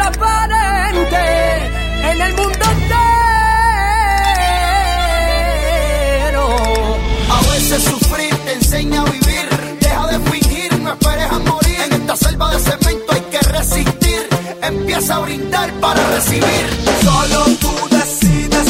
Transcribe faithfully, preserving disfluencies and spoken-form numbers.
transparente en el mundo entero. A veces sufrir te enseña a vivir. Deja de fingir, no esperes a morir. En esta selva de cemento hay que resistir. Empieza a brindar para recibir. Solo tú